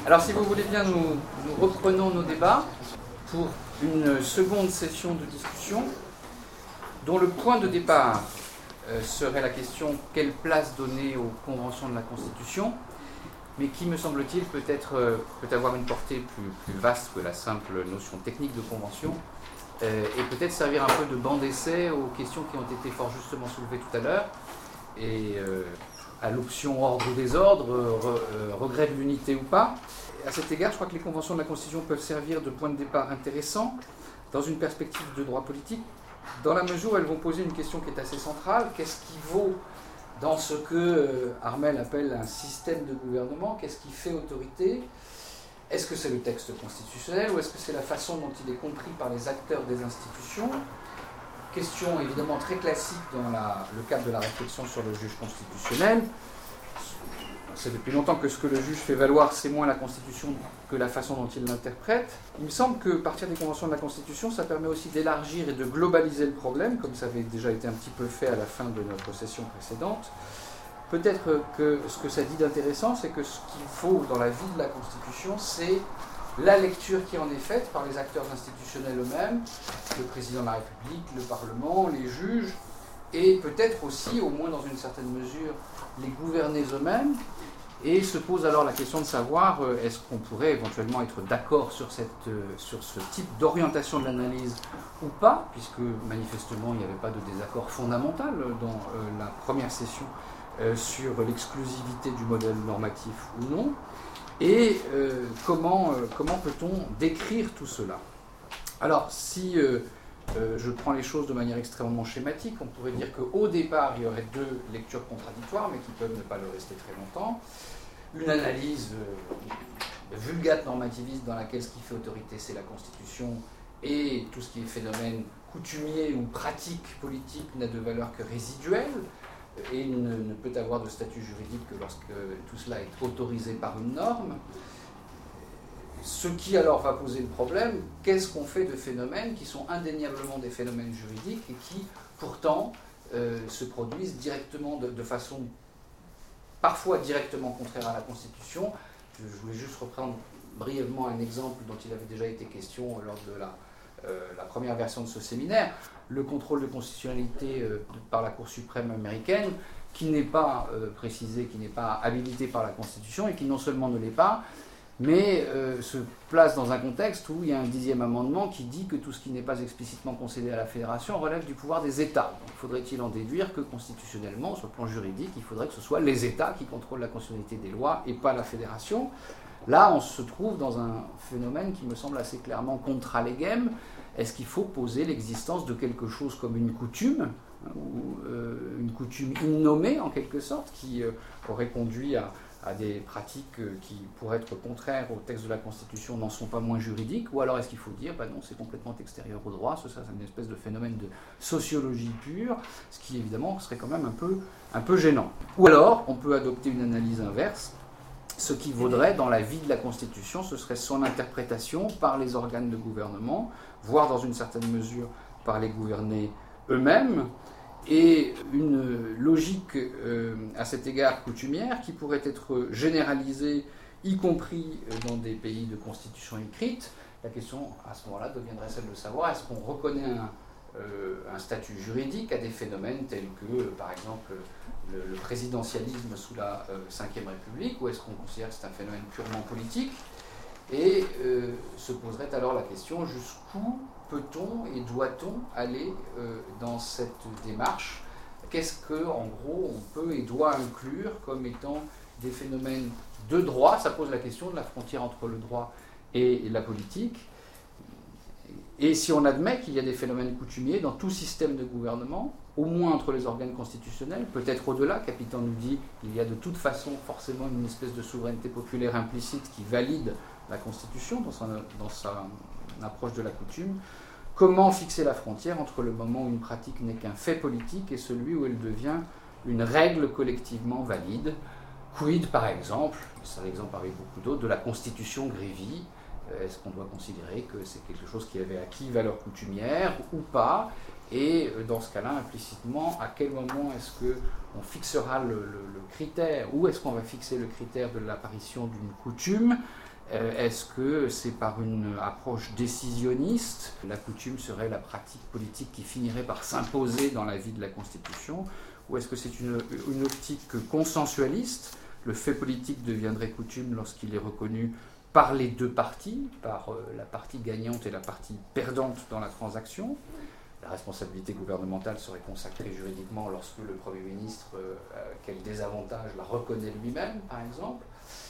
Alors si vous voulez bien, nous reprenons nos débats pour une seconde session de discussion dont le point de départ serait la question quelle place donner aux conventions de la Constitution, mais qui, me semble-t-il, peut avoir une portée plus vaste que la simple notion technique de convention, et peut-être servir un peu de banc d'essai aux questions qui ont été fort justement soulevées tout à l'heure, et à l'option ordre ou désordre, regret de l'unité ou pas. À cet égard, je crois que les conventions de la Constitution peuvent servir de point de départ intéressant dans une perspective de droit politique, dans la mesure où elles vont poser une question qui est assez centrale. Qu'est-ce qui vaut dans ce que Harmel appelle un système de gouvernement? Qu'est-ce qui fait autorité? Est-ce que c'est le texte constitutionnel ou est-ce que c'est la façon dont il est compris par les acteurs des institutions? Question évidemment très classique dans le cadre de la réflexion sur le juge constitutionnel. C'est depuis longtemps que ce que le juge fait valoir, c'est moins la Constitution que la façon dont il l'interprète. Il me semble que partir des conventions de la Constitution, ça permet aussi d'élargir et de globaliser le problème, comme ça avait déjà été un petit peu fait à la fin de notre session précédente. Peut-être que ce que ça dit d'intéressant, c'est que ce qu'il faut dans la vie de la Constitution, c'est la lecture qui en est faite par les acteurs institutionnels eux-mêmes, le président de la République, le Parlement, les juges, et peut-être aussi, au moins dans une certaine mesure, les gouvernés eux-mêmes. Et se pose alors la question de savoir est-ce qu'on pourrait éventuellement être d'accord sur ce type d'orientation de l'analyse ou pas, puisque manifestement il n'y avait pas de désaccord fondamental dans la première session sur l'exclusivité du modèle normatif ou non. Et comment peut-on décrire tout cela? Alors, si je prends les choses de manière extrêmement schématique, on pourrait dire qu'au départ, il y aurait deux lectures contradictoires, mais qui peuvent ne pas le rester très longtemps. Une analyse vulgate normativiste dans laquelle ce qui fait autorité, c'est la Constitution, et tout ce qui est phénomène coutumier ou pratique politique n'a de valeur que résiduelle, et ne peut avoir de statut juridique que lorsque tout cela est autorisé par une norme. Ce qui alors va poser le problème, qu'est-ce qu'on fait de phénomènes qui sont indéniablement des phénomènes juridiques et qui pourtant se produisent directement de façon parfois directement contraire à la Constitution. Je voulais juste reprendre brièvement un exemple dont il avait déjà été question lors de la première version de ce séminaire, le contrôle de constitutionnalité par la Cour suprême américaine, qui n'est pas précisé, qui n'est pas habilité par la Constitution et qui non seulement ne l'est pas, mais se place dans un contexte où il y a un 10e amendement qui dit que tout ce qui n'est pas explicitement concédé à la Fédération relève du pouvoir des États. Donc faudrait-il en déduire que constitutionnellement, sur le plan juridique, il faudrait que ce soit les États qui contrôlent la constitutionnalité des lois et pas la Fédération. Là, on se trouve dans un phénomène qui me semble assez clairement contra legem. Est-ce qu'il faut poser l'existence de quelque chose comme une coutume, ou une coutume innommée en quelque sorte, qui aurait conduit à des pratiques qui pourraient être contraires au texte de la Constitution n'en sont pas moins juridiques, ou alors est-ce qu'il faut dire non, c'est complètement extérieur au droit, ça c'est une espèce de phénomène de sociologie pure, ce qui évidemment serait quand même un peu gênant. Ou alors on peut adopter une analyse inverse, ce qui vaudrait dans la vie de la Constitution, ce serait son interprétation par les organes de gouvernement, voire dans une certaine mesure par les gouvernés eux-mêmes, et une logique à cet égard coutumière qui pourrait être généralisée, y compris dans des pays de constitution écrite. La question à ce moment-là deviendrait celle de savoir est-ce qu'on reconnaît un statut juridique à des phénomènes tels que, par exemple, le présidentialisme sous la Ve République, ou est-ce qu'on considère que c'est un phénomène purement politique? Et se poserait alors la question jusqu'où peut-on et doit-on aller dans cette démarche? Qu'est-ce que, en gros, on peut et doit inclure comme étant des phénomènes de droit? Ça pose la question de la frontière entre le droit et la politique. Et si on admet qu'il y a des phénomènes coutumiers dans tout système de gouvernement, au moins entre les organes constitutionnels, peut-être au-delà, Capitan nous dit qu'il y a de toute façon forcément une espèce de souveraineté populaire implicite qui valide la Constitution dans sa approche de la coutume. Comment fixer la frontière entre le moment où une pratique n'est qu'un fait politique et celui où elle devient une règle collectivement valide? Quid, par exemple, c'est un exemple parmi beaucoup d'autres, de la Constitution Grévy? Est-ce qu'on doit considérer que c'est quelque chose qui avait acquis valeur coutumière ou pas? Et dans ce cas-là, implicitement, à quel moment est-ce qu'on fixera le critère? Où est-ce qu'on va fixer le critère de l'apparition d'une coutume? Est-ce que c'est par une approche décisionniste? La coutume serait la pratique politique qui finirait par s'imposer dans la vie de la Constitution? Ou est-ce que c'est une optique consensualiste? Le fait politique deviendrait coutume lorsqu'il est reconnu par les deux parties, par la partie gagnante et la partie perdante dans la transaction. La responsabilité gouvernementale serait consacrée juridiquement lorsque le Premier ministre, quel désavantage, la reconnaît lui-même, par exemple,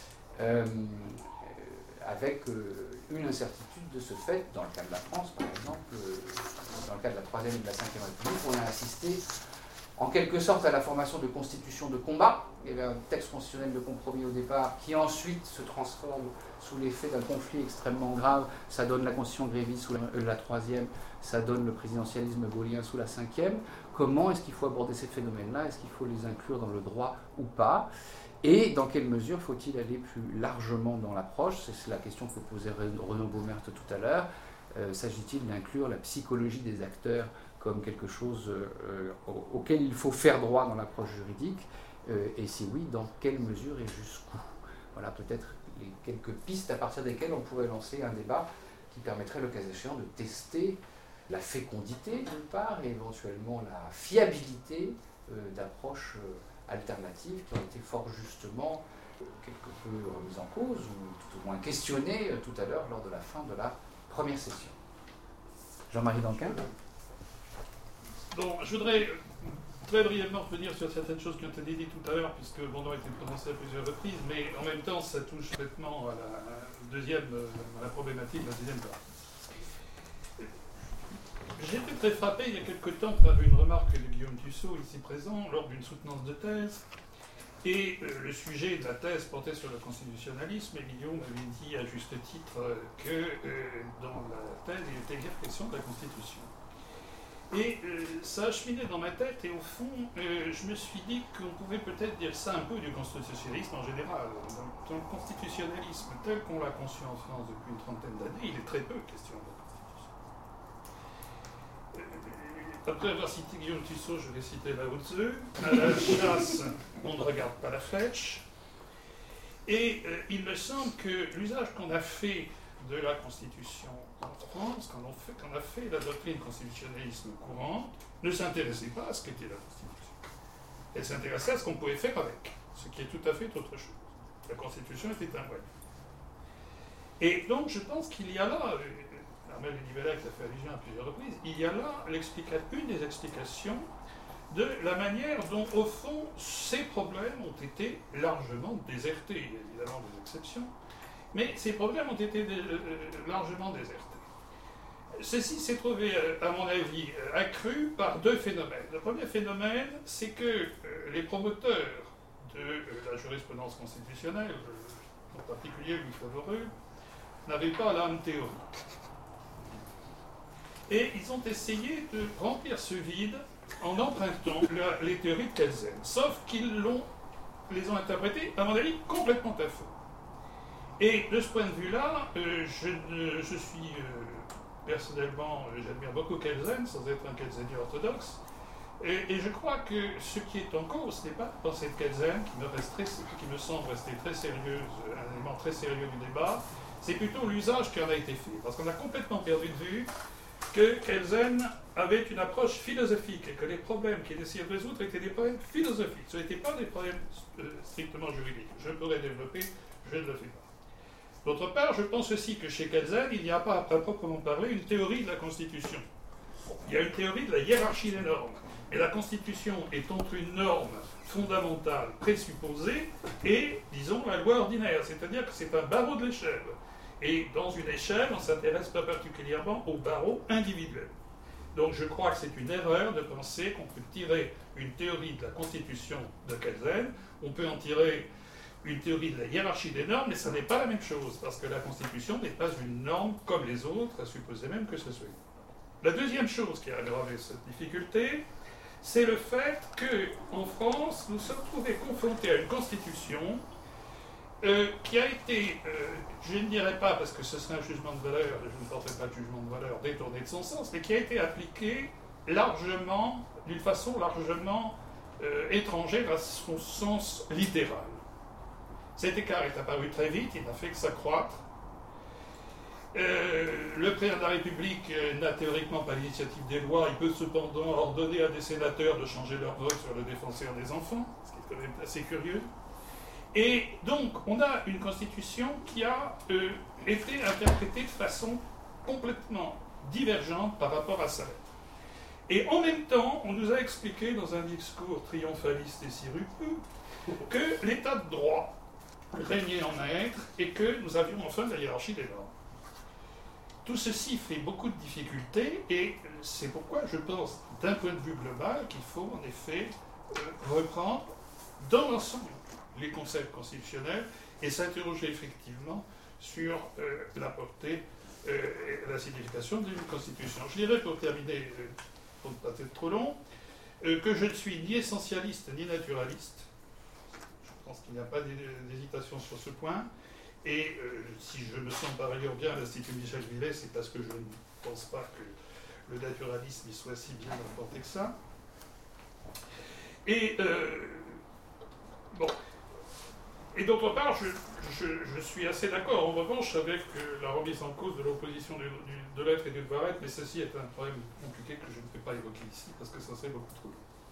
avec une incertitude de ce fait, dans le cas de la France, par exemple, dans le cas de la Troisième et de la Cinquième République, on a assisté en quelque sorte à la formation de constitutions de combat. Il y avait un texte constitutionnel de compromis au départ qui ensuite se transforme sous l'effet d'un conflit extrêmement grave. Ça donne la constitution gréviste sous la Troisième, ça donne le présidentialisme gaullien sous la Cinquième. Comment est-ce qu'il faut aborder ces phénomènes-là? Est-ce qu'il faut les inclure dans le droit ou pas? Et dans quelle mesure faut-il aller plus largement dans l'approche? C'est la question que posait Renaud Baumert tout à l'heure. S'agit-il d'inclure la psychologie des acteurs comme quelque chose auquel il faut faire droit dans l'approche juridique, et si oui, dans quelle mesure et jusqu'où? Voilà peut-être les quelques pistes à partir desquelles on pourrait lancer un débat qui permettrait, le cas échéant, de tester la fécondité d'une part et éventuellement la fiabilité d'approches alternatives qui ont été fort justement quelque peu remises en cause ou tout au moins questionnées tout à l'heure lors de la fin de la première session. Jean-Marie Danquin. Bon, je voudrais très brièvement revenir sur certaines choses qui ont été dites tout à l'heure, puisque le nom a été prononcé à plusieurs reprises, mais en même temps, ça touche complètement à la problématique de la deuxième partie. J'ai été très frappé il y a quelque temps par une remarque de Guillaume Tussaud, ici présent, lors d'une soutenance de thèse, et le sujet de la thèse portait sur le constitutionnalisme, et Guillaume avait dit à juste titre que dans la thèse, il était question de la Constitution. Et ça a cheminé dans ma tête, et au fond, je me suis dit qu'on pouvait peut-être dire ça un peu du constitutionnalisme en général. Dans le constitutionnalisme tel qu'on l'a conçu en France depuis une trentaine d'années, il est très peu question de la Constitution. Après avoir cité Guillaume Tussaud, je vais citer Lao Tzu. À la chasse, on ne regarde pas la flèche. Et il me semble que l'usage qu'on a fait de la Constitution en France, quand on a fait la doctrine constitutionnalisme courante, ne s'intéressait pas à ce qu'était la Constitution. Elle s'intéressait à ce qu'on pouvait faire avec, ce qui est tout à fait autre chose. La Constitution était un moyen. Et donc je pense qu'il y a là, Armel Libellec a fait allusion à plusieurs reprises, il y a là une des explications de la manière dont, au fond, ces problèmes ont été largement désertés. Il y a évidemment des exceptions, mais ces problèmes ont été largement désertés. Ceci s'est trouvé, à mon avis, accru par deux phénomènes. Le premier phénomène, c'est que les promoteurs de la jurisprudence constitutionnelle, en particulier Louis Favoreux, n'avaient pas l'âme théorique. Et ils ont essayé de remplir ce vide en empruntant les théories de Kelsen. Sauf qu'ils les ont interprétées, à mon avis, complètement à faux. Et de ce point de vue-là, je suis personnellement, j'admire beaucoup Kelsen, sans être un Kelsenien orthodoxe, et je crois que ce qui est en cause, ce n'est pas la pensée de Kelsen, qui me semble rester très sérieuse, un élément très sérieux du débat, c'est plutôt l'usage qui en a été fait. Parce qu'on a complètement perdu de vue que Kelsen avait une approche philosophique et que les problèmes qu'il essayait de résoudre étaient des problèmes philosophiques. Ce n'étaient pas des problèmes strictement juridiques. Je pourrais développer, je ne le fais pas. D'autre part, je pense aussi que chez Kelsen, il n'y a pas, à proprement parler, une théorie de la Constitution. Il y a une théorie de la hiérarchie des normes. Et la Constitution est entre une norme fondamentale présupposée et, disons, la loi ordinaire. C'est-à-dire que c'est un barreau de l'échelle. Et dans une échelle, on ne s'intéresse pas particulièrement au barreau individuel. Donc je crois que c'est une erreur de penser qu'on peut tirer une théorie de la Constitution de Kelsen, on peut en tirer une théorie de la hiérarchie des normes, mais ça n'est pas la même chose, parce que la Constitution n'est pas une norme comme les autres, à supposer même que ce soit une. La deuxième chose qui a aggravé cette difficulté, c'est le fait qu'en France, nous sommes trouvés confrontés à une Constitution qui a été, je ne dirais pas, parce que ce serait un jugement de valeur, et je ne porterai pas de jugement de valeur détourné de son sens, mais qui a été appliquée largement, d'une façon largement étrangère à son sens littéral. Cet écart est apparu très vite, il n'a fait que s'accroître. Le président de la République n'a théoriquement pas l'initiative des lois, il peut cependant ordonner à des sénateurs de changer leur vote sur le défenseur des enfants, ce qui est quand même assez curieux. Et donc, on a une constitution qui a été interprétée de façon complètement divergente par rapport à sa lettre. Et en même temps, on nous a expliqué dans un discours triomphaliste et sirupeux que l'état de droit régnait en maître et que nous avions enfin la hiérarchie des normes. Tout ceci fait beaucoup de difficultés et c'est pourquoi je pense, d'un point de vue global, qu'il faut en effet reprendre dans l'ensemble les concepts constitutionnels et s'interroger effectivement sur la portée et la signification d'une constitution. Je dirais pour terminer, pour ne pas être trop long, que je ne suis ni essentialiste ni naturaliste. Je pense qu'il n'y a pas d'hésitation sur ce point. Et si je me sens par ailleurs bien à l'Institut Michel Villet, c'est parce que je ne pense pas que le naturalisme y soit si bien implanté que ça. Et bon. Et d'autre part, je suis assez d'accord en revanche avec la remise en cause de l'opposition de l'être et du devoir être, mais ceci est un problème compliqué que je ne peux pas évoquer ici parce que ça serait beaucoup trop long.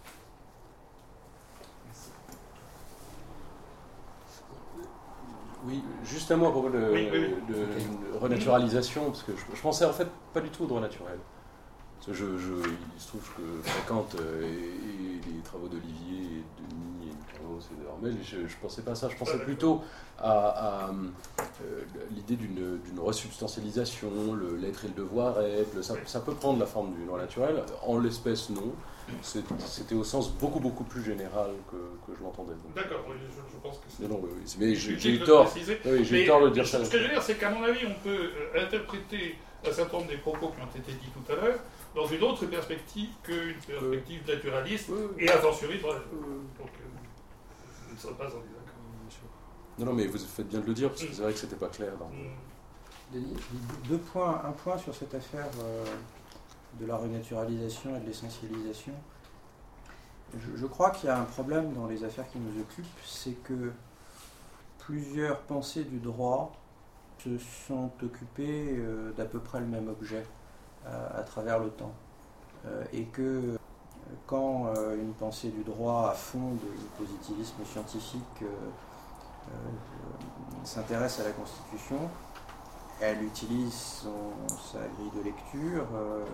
Oui, juste un mot à propos de renaturalisation, parce que je pensais en fait pas du tout au droit naturel. Parce que il se trouve que je fréquente les travaux d'Olivier, et de Denis, et de Carlos et de Hormel, et je ne pensais pas à ça. Je pensais plutôt à l'idée d'une resubstantialisation, l'être et le devoir être. Ça peut prendre la forme du droit naturel. En l'espèce, non. C'était au sens beaucoup plus général que je l'entendais. D'accord, oui, je pense que c'est... Non, mais j'ai eu tort. Oui, j'ai eu tort de dire ça. Ce que je veux dire, c'est qu'à mon avis, on peut interpréter un certain nombre des propos qui ont été dits tout à l'heure dans une autre perspective qu'une perspective naturaliste et a fortiori droit. Donc, je ne serais pas en désaccord, monsieur. Non, mais vous faites bien de le dire, parce que c'est vrai que c'était pas clair. Denis, un point sur cette affaire de la renaturalisation et de l'essentialisation. Je crois qu'il y a un problème dans les affaires qui nous occupent, c'est que plusieurs pensées du droit se sont occupées d'à peu près le même objet à travers le temps. Et que quand une pensée du droit à fond du positivisme scientifique s'intéresse à la Constitution, elle utilise sa grille de lecture,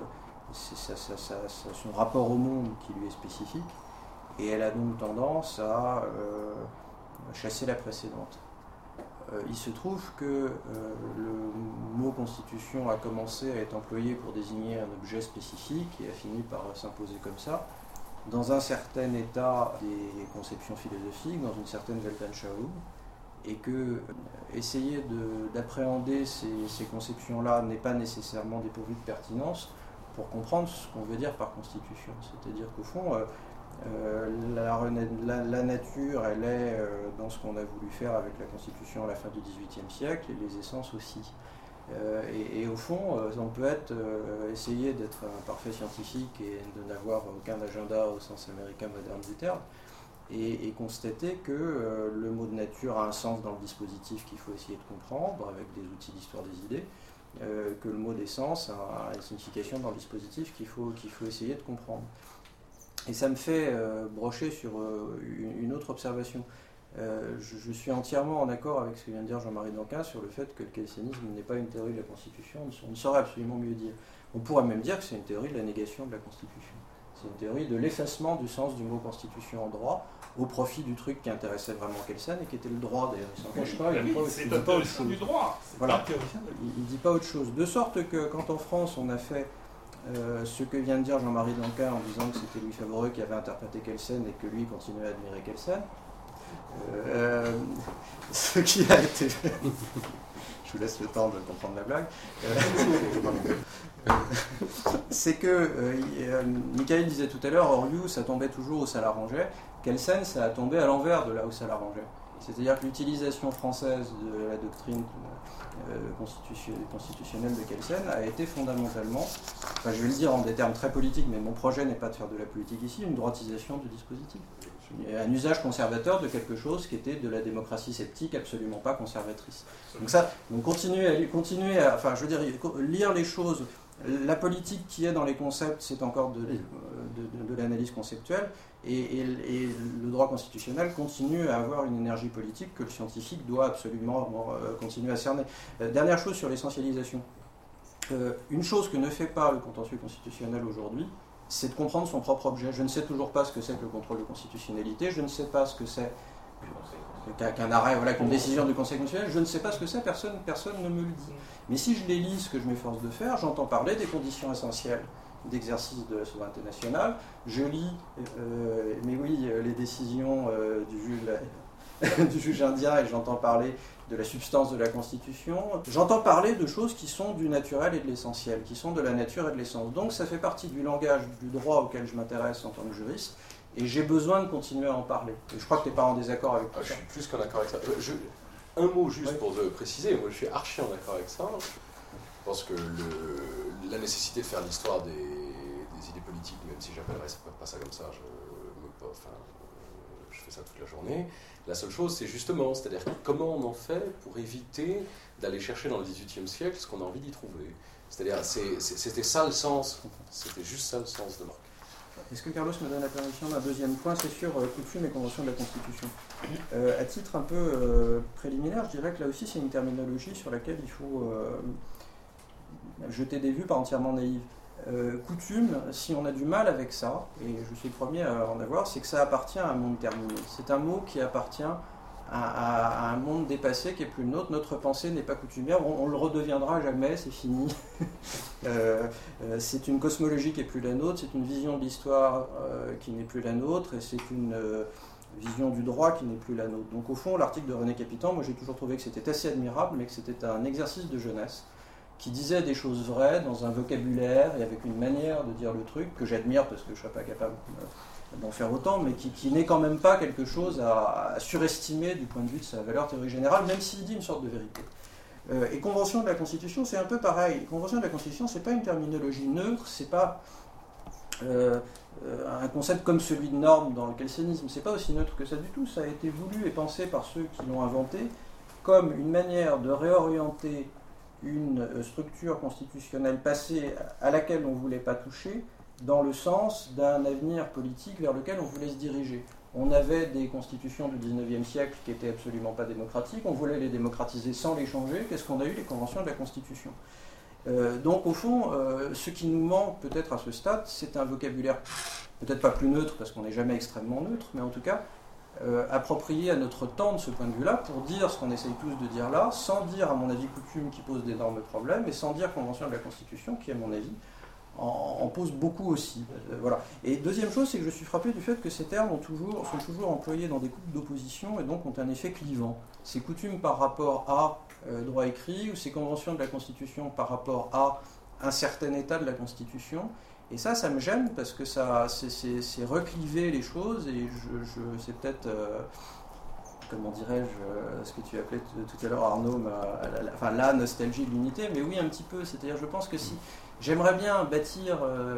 son rapport au monde qui lui est spécifique, et elle a donc tendance à chasser la précédente. Il se trouve que le mot constitution a commencé à être employé pour désigner un objet spécifique et a fini par s'imposer comme ça, dans un certain état des conceptions philosophiques, dans une certaine Weltanschauung, et que essayer d'appréhender ces conceptions-là n'est pas nécessairement dépourvu de pertinence pour comprendre ce qu'on veut dire par constitution. C'est-à-dire qu'au fond, la nature, elle est dans ce qu'on a voulu faire avec la Constitution à la fin du XVIIIe siècle, et les essences aussi. Et au fond, on peut essayer d'être un parfait scientifique et de n'avoir aucun agenda au sens américain moderne du terme, et constater que le mot de nature a un sens dans le dispositif qu'il faut essayer de comprendre, avec des outils d'histoire des idées, que le mot d'essence a une signification dans le dispositif qu'il faut essayer de comprendre. Et ça me fait brocher sur une autre observation. Je suis entièrement en accord avec ce que vient de dire Jean-Marie Danquin sur le fait que le keynesianisme n'est pas une théorie de la Constitution, on ne saurait absolument mieux dire. On pourrait même dire que c'est une théorie de la négation de la Constitution. C'est une théorie de l'effacement du sens du mot Constitution en droit, au profit du truc qui intéressait vraiment Kelsen et qui était le droit, d'ailleurs. Il s'en cache pas, il ne dit pas autre chose. Du droit. Voilà. Il ne dit pas autre chose. De sorte que quand en France on a fait ce que vient de dire Jean-Marie Danquin en disant que c'était Louis Favoreux qui avait interprété Kelsen et que lui continuait à admirer Kelsen, ce qui a été fait. Je vous laisse le temps de comprendre la blague. C'est que Michael disait tout à l'heure, Oriou, ça tombait toujours où ça l'arrangeait. Kelsen, ça a tombé à l'envers de là où ça l'arrangeait. C'est-à-dire que l'utilisation française de la doctrine constitutionnelle de Kelsen a été fondamentalement, je vais le dire en des termes très politiques, mais mon projet n'est pas de faire de la politique ici, une droitisation du dispositif. un usage conservateur de quelque chose qui était de la démocratie sceptique absolument pas conservatrice. Donc continuer à, enfin je veux dire, lire les choses. La politique qui est dans les concepts, c'est encore de l'analyse conceptuelle, et le droit constitutionnel continue à avoir une énergie politique que le scientifique doit absolument continuer à cerner. Dernière chose sur l'essentialisation. Une chose que ne fait pas le contentieux constitutionnel aujourd'hui, c'est de comprendre son propre objet. Je ne sais toujours pas ce que c'est que le contrôle de constitutionnalité, je ne sais pas ce que c'est qu'un arrêt, voilà, qu'une décision du Conseil constitutionnel, je ne sais pas ce que c'est, personne ne me le dit. Mais si je les lis, ce que je m'efforce de faire, j'entends parler des conditions essentielles d'exercice de la souveraineté nationale, je lis, les décisions du juge indien, et j'entends parler de la substance de la Constitution, j'entends parler de choses qui sont du naturel et de l'essentiel, qui sont de la nature et de l'essence. Donc ça fait partie du langage du droit auquel je m'intéresse en tant que juriste, et j'ai besoin de continuer à en parler. Et je crois que tu n'es pas en désaccord avec ça. Je suis plus qu'en accord avec ça. Un mot juste pour te préciser, moi je suis archi en accord avec ça. Je pense que la nécessité de faire l'histoire des idées politiques, même si j'appellerais pas ça comme ça, je fais ça toute la journée. La seule chose, c'est justement, c'est-à-dire comment on en fait pour éviter d'aller chercher dans le XVIIIe siècle ce qu'on a envie d'y trouver. C'est-à-dire, c'était ça le sens, c'était juste ça le sens de Marc. Est-ce que Carlos me donne la permission d'un deuxième point, c'est sur coutume et convention de la Constitution. À titre un peu préliminaire, je dirais que là aussi c'est une terminologie sur laquelle il faut jeter des vues pas entièrement naïves. Coutume, si on a du mal avec ça, et je suis le premier à en avoir, c'est que ça appartient à un monde terminé. C'est un mot qui appartient à un monde dépassé qui est plus le nôtre. Notre pensée n'est pas coutumière, on le redeviendra jamais, c'est fini. C'est une cosmologie qui n'est plus la nôtre, c'est une vision de l'histoire qui n'est plus la nôtre, et c'est une vision du droit qui n'est plus la nôtre. Donc au fond, l'article de René Capitan, moi j'ai toujours trouvé que c'était assez admirable, mais que c'était un exercice de jeunesse qui disait des choses vraies dans un vocabulaire et avec une manière de dire le truc que j'admire parce que je ne serais pas capable d'en faire autant, mais qui n'est quand même pas quelque chose à surestimer du point de vue de sa valeur théorique générale, même s'il dit une sorte de vérité. Et convention de la Constitution, c'est un peu pareil. Convention de la Constitution, c'est pas une terminologie neutre, c'est pas un concept comme celui de norme dans le kelsénisme, c'est pas aussi neutre que ça du tout. Ça a été voulu et pensé par ceux qui l'ont inventé comme une manière de réorienter une structure constitutionnelle passée à laquelle on ne voulait pas toucher dans le sens d'un avenir politique vers lequel on voulait se diriger. On avait des constitutions du XIXe siècle qui n'étaient absolument pas démocratiques, on voulait les démocratiser sans les changer. Qu'est-ce qu'on a eu? Les conventions de la Constitution. Donc au fond, ce qui nous manque peut-être à ce stade, c'est un vocabulaire peut-être pas plus neutre parce qu'on n'est jamais extrêmement neutre, mais en tout cas approprié à notre temps de ce point de vue-là pour dire ce qu'on essaye tous de dire là, sans dire à mon avis coutume qui pose d'énormes problèmes, et sans dire convention de la Constitution qui à mon avis en pose beaucoup aussi. Voilà. Et deuxième chose, c'est que je suis frappé du fait que ces termes sont toujours employés dans des couples d'opposition et donc ont un effet clivant. C'est coutume par rapport à droit écrit, ou c'est convention de la Constitution par rapport à un certain état de la Constitution. Et ça me gêne parce que c'est recliver les choses, et c'est peut-être, comment dirais-je, ce que tu appelais tout à l'heure Arnaud, la nostalgie de l'unité, mais oui un petit peu, c'est-à-dire je pense que si j'aimerais bien bâtir,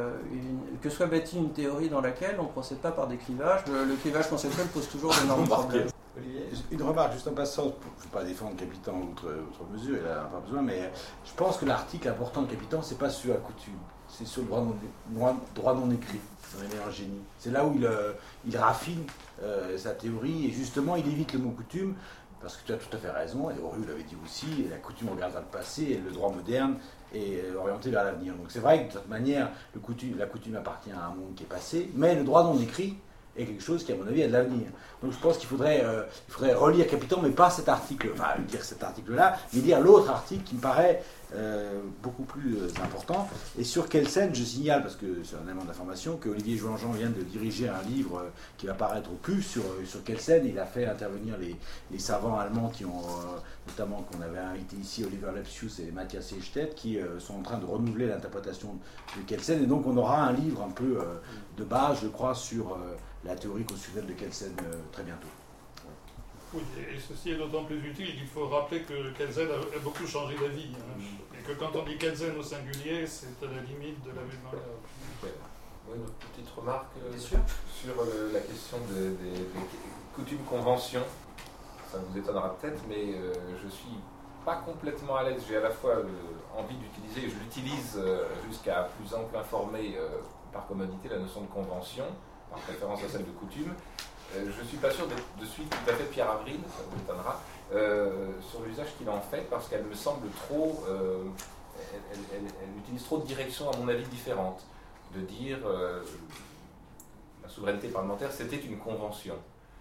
que soit bâtie une théorie dans laquelle on ne procède pas par des clivages, le clivage conceptuel pose toujours d'énormes problèmes. Olivier, une remarque juste en passant, je ne veux pas défendre Capitan outre mesure, il n'a pas besoin, mais je pense que l'article important de Capitan, c'est pas sur la coutume, c'est sur le droit non écrit, dans les meilleurs génies. C'est là où il raffine sa théorie, et justement il évite le mot coutume, parce que tu as tout à fait raison, et Horry l'avait dit aussi, et la coutume regardera le passé, et le droit moderne est orienté vers l'avenir. Donc c'est vrai que de toute manière, la coutume appartient à un monde qui est passé, mais le droit non écrit est quelque chose qui, à mon avis, a de l'avenir. Donc je pense qu'il faudrait relire Capitan, mais pas cet article, enfin lire cet article-là, mais lire l'autre article qui me paraît beaucoup plus important. Et sur Kelsen, je signale, parce que c'est un élément d'information, que Olivier Jouanjean vient de diriger un livre qui va paraître au PUF sur Kelsen. Il a fait intervenir les savants allemands qui ont, notamment qu'on avait invité ici, Oliver Lepsius et Matthias Sehestedt, qui sont en train de renouveler l'interprétation de Kelsen. Et donc on aura un livre un peu de base, je crois, sur la théorie constitutionnelle de Kelsen très bientôt. Oui, et ceci est d'autant plus utile qu'il faut rappeler que Kelsen a beaucoup changé d'avis. Et que quand on dit Kelsen au singulier, c'est à la limite de la mémoire. Oui, une petite remarque Bien sûr. sur la question des coutumes-conventions. Ça vous étonnera peut-être, mais je suis pas complètement à l'aise. J'ai à la fois envie d'utiliser, et je l'utilise jusqu'à plus ample informé par commodité, la notion de convention, par préférence à celle de coutume. Je ne suis pas sûr de suite tout à fait Pierre Avril, ça vous étonnera, sur l'usage qu'il en fait, parce qu'elle me semble trop... elle utilise trop de directions, à mon avis, différentes. De dire la souveraineté parlementaire, c'était une convention.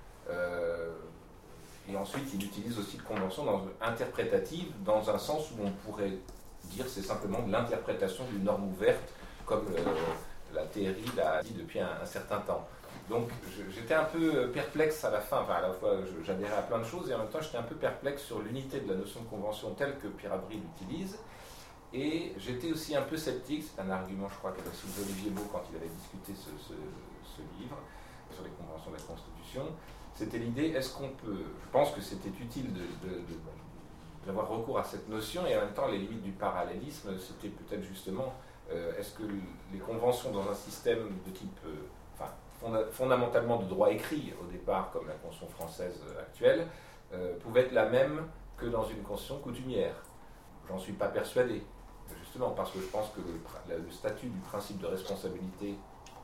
Et ensuite, il utilise aussi de convention interprétative, dans un sens où on pourrait dire c'est simplement de l'interprétation d'une norme ouverte, comme la théorie l'a dit depuis un certain temps. Donc j'étais un peu perplexe à la fin, enfin à la fois j'adhérais à plein de choses, et en même temps j'étais un peu perplexe sur l'unité de la notion de convention telle que Pierre Avril l'utilise. Et j'étais aussi un peu sceptique, c'est un argument je crois qu'avait soulevé Olivier Beau quand il avait discuté ce livre sur les conventions de la Constitution. C'était l'idée, est-ce qu'on peut, je pense que c'était utile d'avoir recours à cette notion, et en même temps les limites du parallélisme, c'était peut-être justement, est-ce que les conventions dans un système de type, fondamentalement de droit écrit au départ, comme la Constitution française actuelle, pouvaient être la même que dans une Constitution coutumière? J'en suis pas persuadé, justement parce que je pense que le statut du principe de responsabilité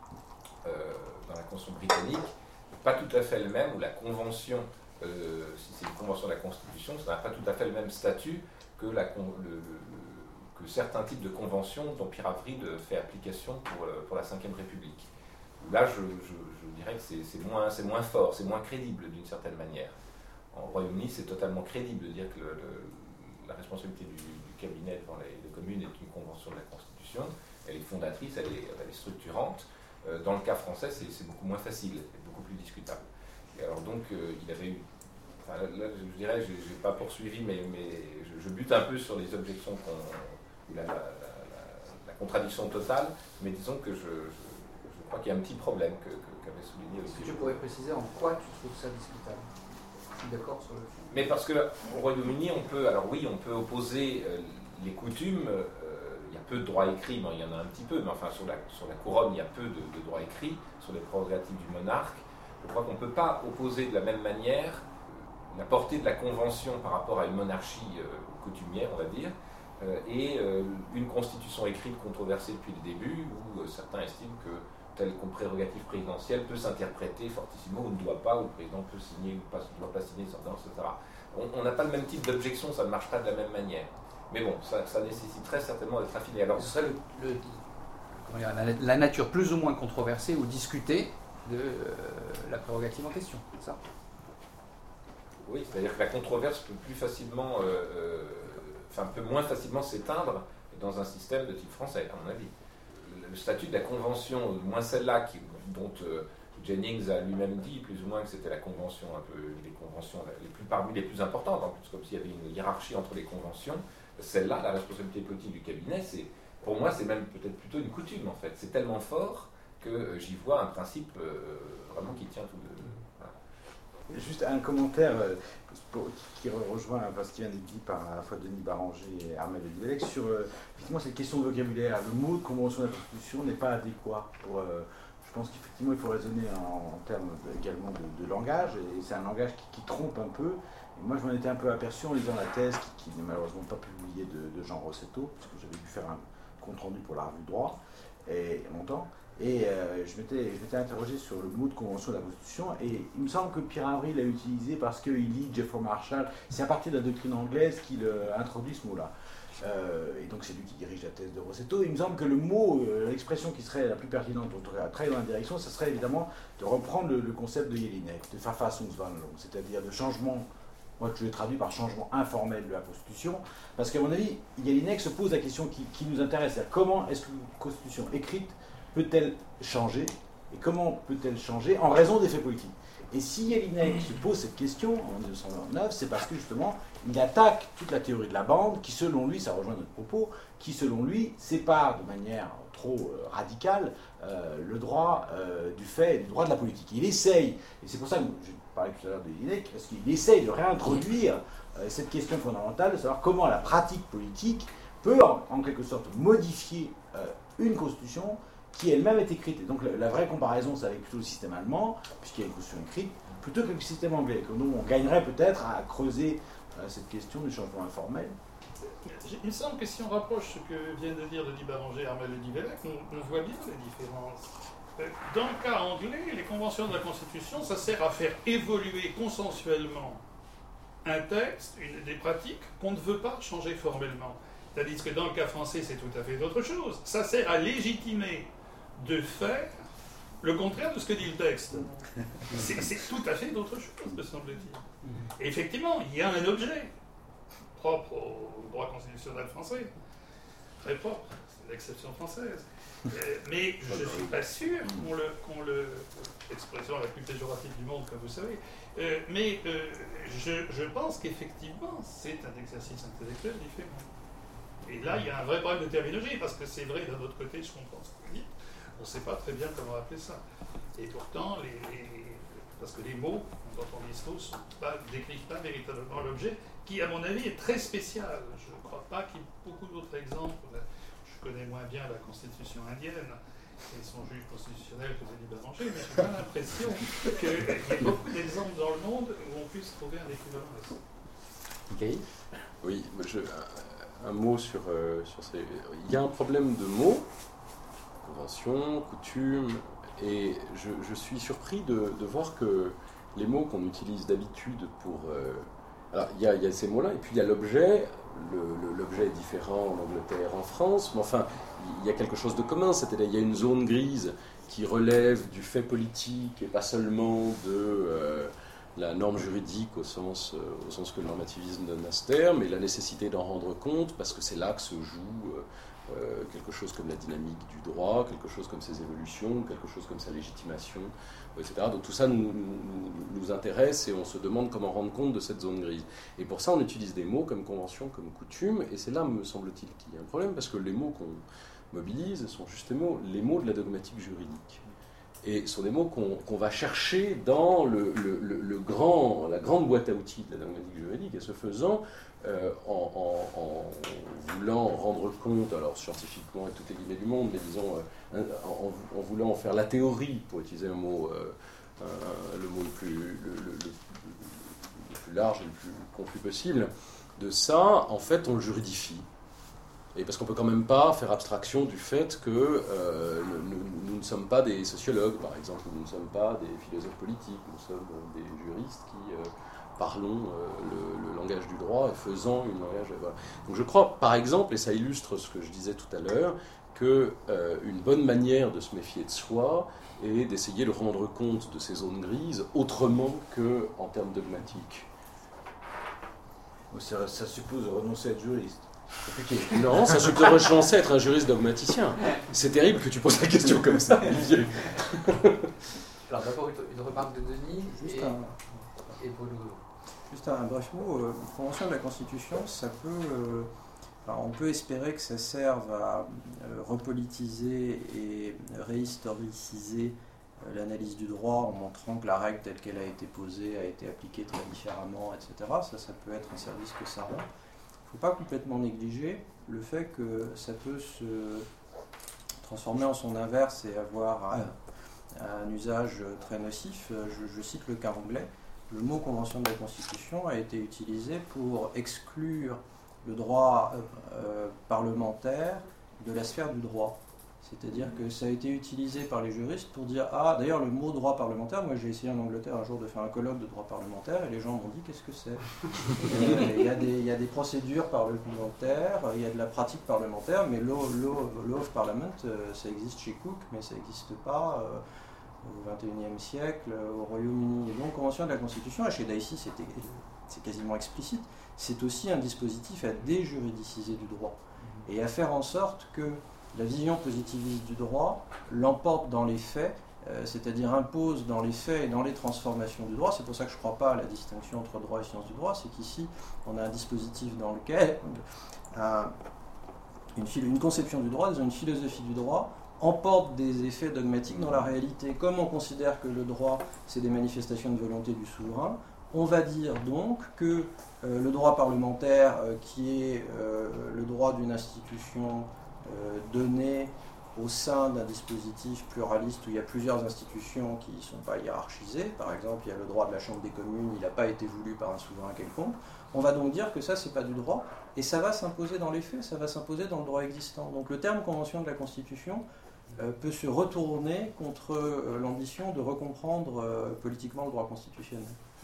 dans la Constitution britannique pas tout à fait le même, ou la convention, si c'est une convention de la Constitution, ça n'a pas tout à fait le même statut que, que certains types de conventions dont Pierre Avril fait application pour la Ve République. Là, je dirais que c'est moins fort, c'est moins crédible d'une certaine manière. En Royaume-Uni, c'est totalement crédible de dire que la responsabilité du cabinet devant les communes est une convention de la Constitution. Elle est fondatrice, elle est structurante. Dans le cas français, c'est beaucoup moins facile, et beaucoup plus discutable. Et alors donc, il avait eu... Enfin, là, je dirais, je n'ai pas poursuivi, mais je bute un peu sur les objections ou la contradiction totale, mais disons que je crois qu'il y a un petit problème qu'avait souligné aussi. Est-ce que tu pourrais préciser en quoi tu trouves ça discutable? Je suis d'accord sur le fond. Mais parce qu'au Royaume-Uni, on peut opposer les coutumes. Il y a peu de droit écrit, mais il y en a un petit peu, mais enfin sur la couronne, il y a peu de droit écrit, sur les prérogatives du monarque. Je crois qu'on ne peut pas opposer de la même manière la portée de la Convention par rapport à une monarchie coutumière, on va dire, et une constitution écrite controversée depuis le début, où certains estiment que telle prérogative présidentielle peut s'interpréter fortissimement ou ne doit pas, ou le président peut signer ou ne doit pas signer, etc. On n'a pas le même type d'objection, ça ne marche pas de la même manière. Mais bon, ça nécessiterait certainement d'être affiné. Alors, ce serait la nature plus ou moins controversée ou discutée de la prérogative en question, c'est ça? Oui, c'est-à-dire que la controverse peut plus facilement, peut moins facilement s'éteindre dans un système de type français, à mon avis. Le statut de la convention, au moins celle-là, dont Jennings a lui-même dit plus ou moins que c'était la convention, un peu les conventions parmi les plus importantes, en plus comme s'il y avait une hiérarchie entre les conventions. Celle-là, la responsabilité politique du cabinet, pour moi, c'est même peut-être plutôt une coutume, en fait. C'est tellement fort que j'y vois un principe vraiment qui tient tout de... Voilà. Juste un commentaire qui rejoint ce qui vient d'être dit par à la fois Denis Baranger et Armel Delibellec sur effectivement cette question de vocabulaire. Le mot de convention de la Constitution n'est pas adéquat pour... je pense qu'effectivement, il faut raisonner en termes également de langage, et c'est un langage qui trompe un peu. Et moi, je m'en étais un peu aperçu en lisant la thèse qui n'est malheureusement pas publiée de Jean Rossetto, parce que j'avais dû faire un compte-rendu pour la revue de droit, et longtemps. Et je m'étais interrogé sur le mot de convention de la Constitution, et il me semble que Pierre Avril l'a utilisé parce qu'il lit Jeffrey Marshall. C'est à partir de la doctrine anglaise qu'il introduit ce mot-là. Et donc c'est lui qui dirige la thèse de Rossetto. Il me semble que le mot, l'expression qui serait la plus pertinente, dont on aurait très dans la direction, ce serait évidemment de reprendre le concept de Jelinek, de Verfassungswandlung, c'est-à-dire de changement, moi je l'ai traduit par changement informel de la Constitution, parce qu'à mon avis, Jelinek se pose la question qui nous intéresse, c'est-à-dire comment est-ce qu'une Constitution écrite peut-elle changer, et comment peut-elle changer en raison des faits politiques. Et si Jelinek se pose cette question en 1929, c'est parce que justement, il attaque toute la théorie de la bande, qui selon lui, ça rejoint notre propos, qui selon lui sépare de manière trop radicale le droit du fait et du droit de la politique. Il essaye, et c'est pour ça que je parlais tout à l'heure de Jelinek, parce qu'il essaye de réintroduire cette question fondamentale, de savoir comment la pratique politique peut en quelque sorte modifier une constitution qui elle-même est écrite. Et donc la vraie comparaison, c'est avec plutôt le système allemand, puisqu'il y a une constitution écrite, plutôt qu'avec le système anglais. Donc on gagnerait peut-être à creuser cette question du changement informel. Il me semble que si on rapproche ce que viennent de dire Denis Ballanger et Armel de Divellec, on voit bien les différences. Dans le cas anglais, les conventions de la Constitution, ça sert à faire évoluer consensuellement un texte, des pratiques qu'on ne veut pas changer formellement. Tandis que dans le cas français, c'est tout à fait autre chose. Ça sert à légitimer de faire le contraire de ce que dit le texte. C'est tout à fait d'autre chose, me semble-t-il. Et effectivement, il y a un objet propre au droit constitutionnel français, très propre, c'est l'exception française. Mais je ne suis pas sûr qu'on le l'expression la plus péjorative du monde, comme vous savez, mais je pense qu'effectivement, c'est un exercice intellectuel différent. Et là, il y a un vrai problème de terminologie, parce que c'est vrai, d'un autre côté, je comprends ce que vous dites, on ne sait pas très bien comment appeler ça. Et pourtant, parce que les mots, quand on dispose, ne décrivent pas véritablement l'objet, qui, à mon avis, est très spécial. Je ne crois pas qu'il y ait beaucoup d'autres exemples. Je connais moins bien la constitution indienne et son juge constitutionnel que Denis Ballanger, mais j'ai pas l'impression qu'il y ait beaucoup d'exemples dans le monde où on puisse trouver un équivalent à ça. Okay. Oui, un mot sur ces... Il y a un problème de mots, convention, coutume, et je suis surpris de voir que les mots qu'on utilise d'habitude pour... alors, il y a ces mots-là, et puis il y a l'objet. L'objet est différent en Angleterre, en France, mais enfin, il y a quelque chose de commun, c'est-à-dire il y a une zone grise qui relève du fait politique et pas seulement de la norme juridique au sens que le normativisme donne à ce terme, et la nécessité d'en rendre compte, parce que c'est là que se joue quelque chose comme la dynamique du droit, quelque chose comme ses évolutions, quelque chose comme sa légitimation, etc. Donc tout ça nous intéresse et on se demande comment rendre compte de cette zone grise. Et pour ça, on utilise des mots comme convention, comme coutume, et c'est là, me semble-t-il, qu'il y a un problème, parce que les mots qu'on mobilise sont justement les mots de la dogmatique juridique. Et ce sont des mots qu'on va chercher dans la grande boîte à outils de la dogmatique juridique, et ce faisant, en voulant rendre compte, alors scientifiquement et toutes les guillemets du monde, mais disons en voulant en faire la théorie, pour utiliser un mot, le mot le plus large et le plus confus possible, de ça, en fait, on le juridifie. Et parce qu'on ne peut quand même pas faire abstraction du fait que nous ne sommes pas des sociologues, par exemple, nous ne sommes pas des philosophes politiques, nous sommes des juristes qui parlons le langage du droit et faisant une langage... Voilà. Donc je crois, par exemple, et ça illustre ce que je disais tout à l'heure, qu'une bonne manière de se méfier de soi est d'essayer de rendre compte de ces zones grises autrement qu'en termes dogmatiques. Ça suppose de renoncer à être juriste. Non, ça suppose de renoncer à être un juriste dogmaticien. C'est terrible que tu poses la question comme ça, Olivier. Alors d'abord une remarque de Denis et Bruno. Juste un bref mot. Convention de la Constitution, ça peut... on peut espérer que ça serve à repolitiser et réhistoriciser l'analyse du droit en montrant que la règle telle qu'elle a été posée a été appliquée très différemment, etc. Ça peut être un service que ça rend. Il ne faut pas complètement négliger le fait que ça peut se transformer en son inverse et avoir un usage très nocif. Je cite le cas anglais. Le mot convention de la Constitution a été utilisé pour exclure le droit parlementaire de la sphère du droit. C'est-à-dire que ça a été utilisé par les juristes pour dire « Ah, d'ailleurs, le mot droit parlementaire, moi j'ai essayé en Angleterre un jour de faire un colloque de droit parlementaire et les gens m'ont dit « Qu'est-ce que c'est ?» Il y a des procédures parlementaires, il y a de la pratique parlementaire, mais law of Parliament, ça existe chez Cook, mais ça n'existe pas au XXIe siècle, au Royaume-Uni. Et donc, Convention de la Constitution, et chez Dicey, c'est quasiment explicite, c'est aussi un dispositif à déjuridiciser du droit et à faire en sorte que la vision positiviste du droit l'emporte dans les faits, c'est-à-dire impose dans les faits et dans les transformations du droit. C'est pour ça que je ne crois pas à la distinction entre droit et science du droit, c'est qu'ici, on a un dispositif dans lequel une conception du droit, une philosophie du droit, emporte des effets dogmatiques dans la réalité. Comme on considère que le droit, c'est des manifestations de volonté du souverain, on va dire donc que le droit parlementaire, qui est le droit d'une institution donnée au sein d'un dispositif pluraliste où il y a plusieurs institutions qui ne sont pas hiérarchisées. Par exemple, il y a le droit de la Chambre des communes, il n'a pas été voulu par un souverain quelconque. On va donc dire que ça, c'est pas du droit, et ça va s'imposer dans les faits, ça va s'imposer dans le droit existant. Donc le terme convention de la Constitution peut se retourner contre l'ambition de recomprendre politiquement le droit constitutionnel.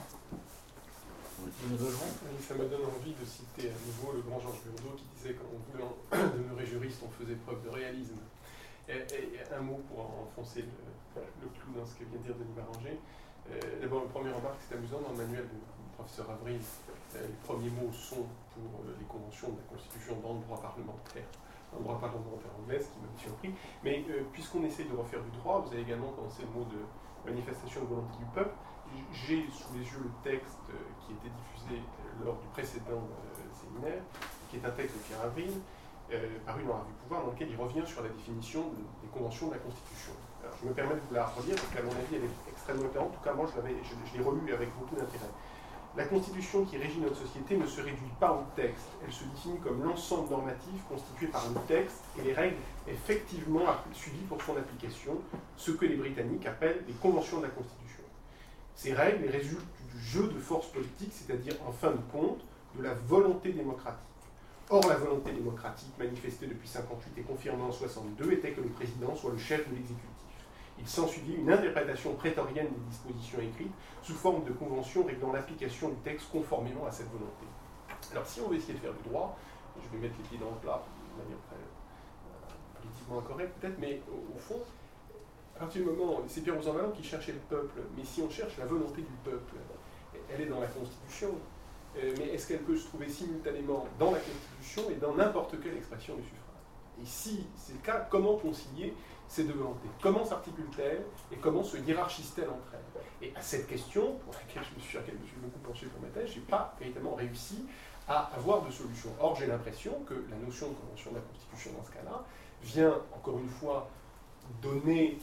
Ça me donne envie de citer à nouveau le grand Georges Burdeau qui disait qu'en voulant demeurer juriste, on faisait preuve de réalisme. Et un mot pour enfoncer le clou dans ce que vient de dire Denis Baranger. D'abord, le premier remarque, c'est amusant, dans le manuel du professeur Avril, les premiers mots sont pour les conventions de la Constitution dans le droit parlementaire. Dans le droit parlementaire anglais, ce qui m'a surpris. Mais puisqu'on essaie de refaire du droit, vous avez également commencé le mot de manifestation de volonté du peuple. J'ai sous les yeux le texte qui était diffusé lors du précédent séminaire, qui est un texte de Pierre Avril, paru dans la revue Pouvoir, dans lequel il revient sur la définition des conventions de la Constitution. Alors, je me permets de vous la relire parce qu'à mon avis, elle est extrêmement éclairante. En tout cas, moi, je l'ai relue avec beaucoup d'intérêt. La Constitution qui régit notre société ne se réduit pas au texte. Elle se définit comme l'ensemble normatif constitué par le texte et les règles effectivement suivies pour son application, ce que les Britanniques appellent les conventions de la Constitution. Ces règles résultent du jeu de force politique, c'est-à-dire, en fin de compte, de la volonté démocratique. Or, la volonté démocratique, manifestée depuis 1958 et confirmée en 1962, était que le président soit le chef de l'exécutif. Il s'ensuivit une interprétation prétorienne des dispositions écrites sous forme de convention réglant l'application du texte conformément à cette volonté. Alors, si on veut essayer de faire du droit, je vais mettre les pieds dans le plat de manière très politiquement incorrecte peut-être, mais au fond, à partir du moment, c'est Pierre Rosanvallon qui cherchait le peuple, mais si on cherche la volonté du peuple, elle est dans la Constitution, mais est-ce qu'elle peut se trouver simultanément dans la Constitution et dans n'importe quelle expression du suffrage? Et si c'est le cas, comment concilier ces deux volontés? Comment s'articulent-elles et comment se hiérarchisent-elles entre elles? Et à cette question, pour laquelle je me suis beaucoup penché pour ma thèse, je n'ai pas véritablement réussi à avoir de solution. Or, j'ai l'impression que la notion de convention de la Constitution dans ce cas-là vient, encore une fois, donner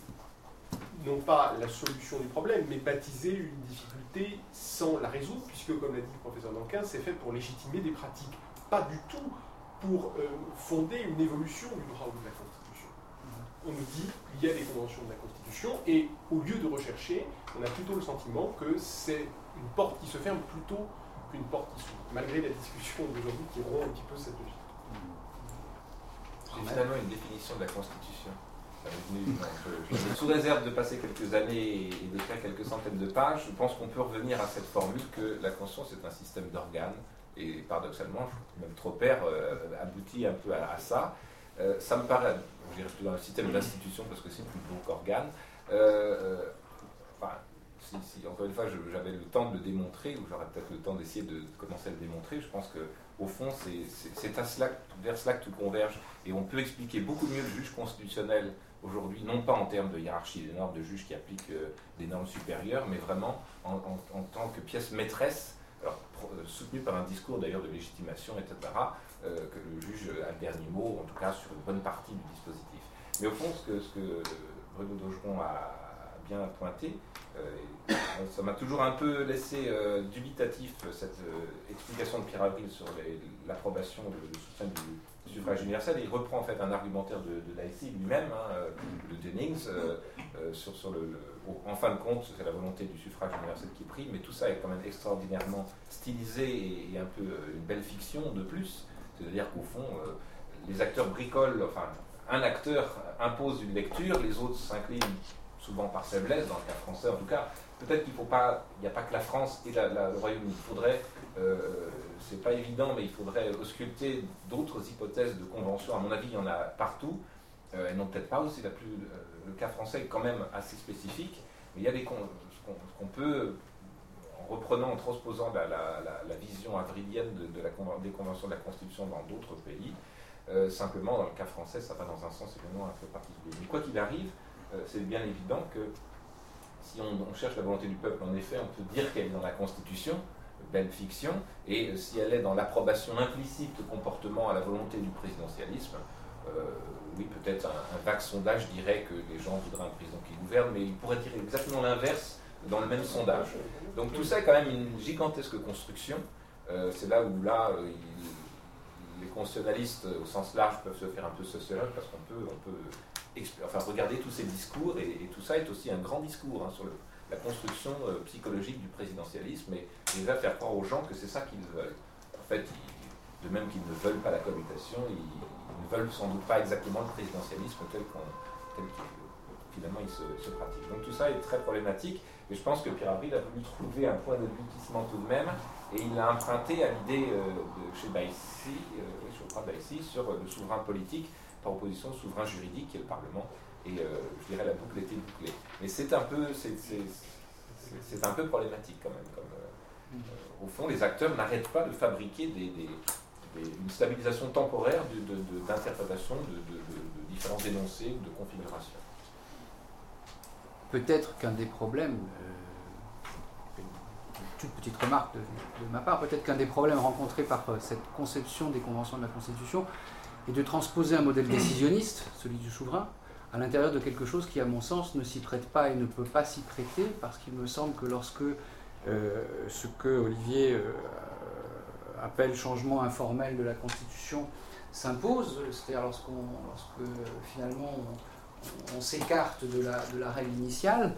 non pas la solution du problème, mais baptiser une difficulté sans la résoudre, puisque, comme l'a dit le professeur Nankin, c'est fait pour légitimer des pratiques, pas du tout pour fonder une évolution du droit ou de la Constitution. On nous dit qu'il y a des conventions de la Constitution, et au lieu de rechercher, on a plutôt le sentiment que c'est une porte qui se ferme plutôt qu'une porte qui s'ouvre, malgré la discussion d'aujourd'hui qui rompt un petit peu cette logique. J'ai finalement une définition de la Constitution. Sous réserve de passer quelques années et d'écrire quelques centaines de pages, je pense qu'on peut revenir à cette formule que la Constitution c'est un système d'organes, et paradoxalement, même Tropper aboutit un peu à ça. Ça me paraît, je dirais plutôt dans le système d'institution parce que c'est plus beau qu'organe. Enfin, si encore une fois j'avais le temps de le démontrer, ou j'aurais peut-être le temps d'essayer de commencer à le démontrer, je pense qu'au fond c'est vers cela que tout converge, et on peut expliquer beaucoup mieux le juge constitutionnel aujourd'hui, non pas en termes de hiérarchie des normes de juges qui appliquent des normes supérieures, mais vraiment en tant que pièce maîtresse, alors soutenue par un discours d'ailleurs de légitimation, etc., que le juge a le dernier mot, en tout cas sur une bonne partie du dispositif. Mais au fond, ce que Bruno Daugeron a bien pointé, ça m'a toujours un peu laissé dubitatif, cette explication de Pierre Avril sur l'approbation, le soutien du suffrage universel. Il reprend en fait un argumentaire de Lacy lui-même, de Dennings, en fin de compte, c'est la volonté du suffrage universel qui prime, mais tout ça est quand même extraordinairement stylisé et un peu une belle fiction de plus. C'est-à-dire qu'au fond, les acteurs bricolent, enfin, un acteur impose une lecture, les autres s'inclinent souvent par faiblesse, dans le cas français en tout cas. Peut-être qu'il n'y a pas que la France et le Royaume-Uni. Il faudrait, c'est pas évident, mais il faudrait ausculter d'autres hypothèses de convention. À mon avis, il y en a partout. Elles n'ont peut-être pas aussi le cas français est quand même assez spécifique, mais il y a qu'on peut, en reprenant, en transposant la vision avrilienne des conventions de la Constitution dans d'autres pays, simplement dans le cas français, ça va dans un sens évidemment un peu particulier. Mais quoi qu'il arrive, c'est bien évident que si on cherche la volonté du peuple, en effet, on peut dire qu'elle est dans la Constitution, belle fiction, et si elle est dans l'approbation implicite de comportement à la volonté du présidentialisme, oui, peut-être un vague sondage dirait que les gens voudraient un président qui gouverne, mais il pourrait dire exactement l'inverse dans le même sondage. Donc tout ça est quand même une gigantesque construction. C'est là où les constitutionnalistes au sens large peuvent se faire un peu sociologues, parce qu'on peut regarder tous ces discours, et tout ça est aussi un grand discours sur la construction psychologique du présidentialisme, et déjà faire croire aux gens que c'est ça qu'ils veulent. En fait, de même qu'ils ne veulent pas la cohabitation, ils ne veulent sans doute pas exactement le présidentialisme tel qu'il finalement il se pratique. Donc tout ça est très problématique, et je pense que Pierre Avril a voulu trouver un point d'aboutissement tout de même, et il a emprunté à l'idée chez Baïssi, sur le souverain politique par opposition au souverain juridique qui est le Parlement, et je dirais la boucle était bouclée. Mais c'est un peu problématique quand même. Au fond, les acteurs n'arrêtent pas de fabriquer une stabilisation temporaire d'interprétation de différents énoncés ou de configurations. Peut-être qu'un des problèmes, une toute petite remarque de ma part, peut-être qu'un des problèmes rencontrés par cette conception des conventions de la Constitution est de transposer un modèle décisionniste, celui du souverain, à l'intérieur de quelque chose qui, à mon sens, ne s'y prête pas et ne peut pas s'y prêter, parce qu'il me semble que lorsque ce que Olivier appelle changement informel de la Constitution s'impose, c'est-à-dire lorsque finalement on s'écarte de la règle initiale,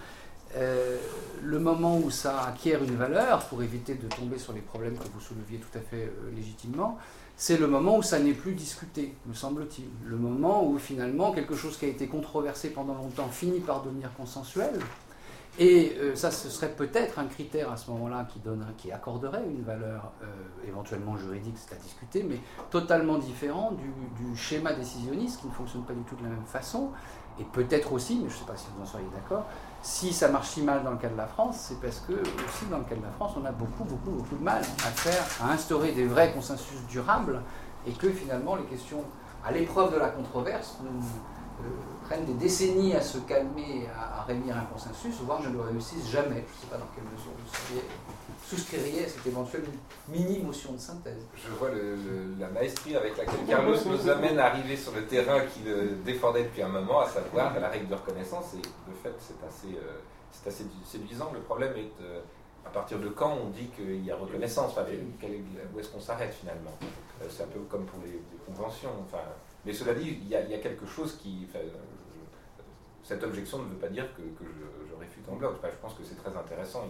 le moment où ça acquiert une valeur, pour éviter de tomber sur les problèmes que vous souleviez tout à fait légitimement, c'est le moment où ça n'est plus discuté, me semble-t-il. Le moment où finalement quelque chose qui a été controversé pendant longtemps finit par devenir consensuel. Et ça, ce serait peut-être un critère à ce moment-là qui accorderait une valeur éventuellement juridique, c'est à discuter, mais totalement différent du schéma décisionniste qui ne fonctionne pas du tout de la même façon. Et peut-être aussi, mais je ne sais pas si vous en seriez d'accord, si ça marche si mal dans le cas de la France, c'est parce que aussi dans le cas de la France, on a beaucoup de mal à instaurer des vrais consensus durables, et que finalement les questions à l'épreuve de la controverse prennent des décennies à se calmer, à réunir un consensus, voire ne le réussissent jamais. Je ne sais pas dans quelle mesure vous souscririez à cette éventuelle mini-motion de synthèse. Je vois la maestrie avec laquelle Carlos nous amène à arriver sur le terrain qu'il défendait depuis un moment, à savoir la règle de reconnaissance, et de fait c'est assez séduisant. Le problème est à partir de quand on dit qu'il y a reconnaissance, où est-ce qu'on s'arrête finalement? C'est un peu comme pour les conventions. Mais cela dit, il y a quelque chose qui... cette objection ne veut pas dire que je réfute en bloc. Je pense que c'est très intéressant.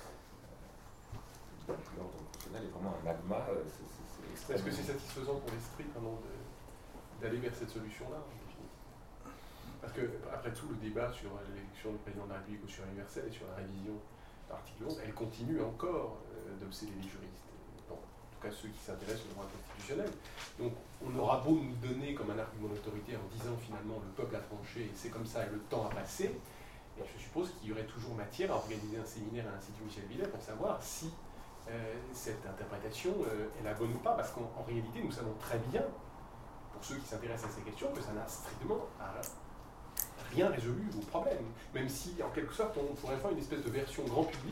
L'ordre constitutionnel est vraiment un magma. Est-ce que c'est satisfaisant pour l'esprit d'aller vers cette solution-là? Parce que, après tout, le débat sur l'élection du président de la République au suffrage universel et sur la révision de l'article 11, elle continue encore d'obséder les juristes. En tout cas, ceux qui s'intéressent au droit constitutionnel. Donc, on aura beau nous donner comme un argument d'autorité en disant finalement le peuple a tranché et c'est comme ça et le temps a passé, et je suppose qu'il y aurait toujours matière à organiser un séminaire à l'Institut Michel Billet pour savoir si cette interprétation est la bonne ou pas, parce qu'en réalité nous savons très bien, pour ceux qui s'intéressent à ces questions, que ça n'a strictement rien résolu au problème, même si en quelque sorte on pourrait faire une espèce de version grand public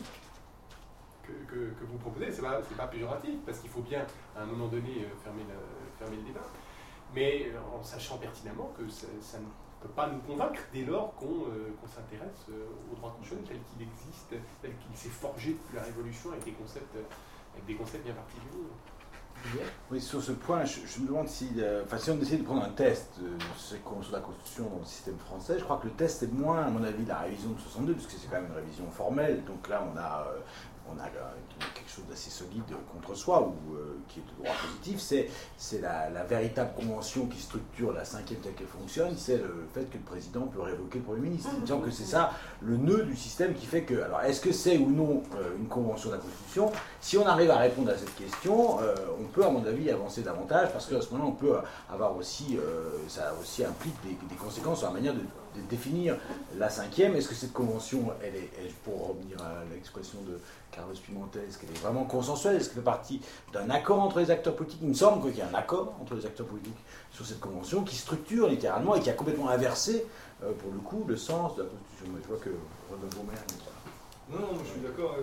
que vous proposez. C'est pas péjoratif, parce qu'il faut bien à un moment donné fermer le débat, mais en sachant pertinemment que ça ne peut pas nous convaincre dès lors qu'on s'intéresse au droit constitutionnel tel qu'il existe, tel qu'il s'est forgé depuis la Révolution avec des concepts bien particuliers. Oui, sur ce point, je me demande si on essaie de prendre un test sur la Constitution dans le système français, je crois que le test est moins, à mon avis, la révision de 62, parce que c'est quand même une révision formelle, donc là on a quelque chose d'assez solide contre soi, ou qui est de droit positif, c'est la véritable convention qui structure la 5e telle qu'elle fonctionne, c'est le fait que le président peut révoquer le Premier ministre. Disons que c'est ça le nœud du système qui fait que... Alors, est-ce que c'est ou non une convention de la Constitution? Si on arrive à répondre à cette question, on peut, à mon avis, avancer davantage, parce qu'à ce moment-là, on peut avoir aussi... ça aussi implique des conséquences sur la manière de définir la 5e. Est-ce que cette convention, elle est, pour revenir à l'expression de Carlos Pimentel, est-ce qu'elle est vraiment consensuelle? Est-ce qu'elle fait partie d'un accord entre les acteurs politiques? Il me semble qu'il y a un accord entre les acteurs politiques sur cette convention qui structure littéralement et qui a complètement inversé, pour le coup, le sens de la Constitution. Je vois que Rodolphe Beaumer n'est pas là. Non, je suis d'accord. Dans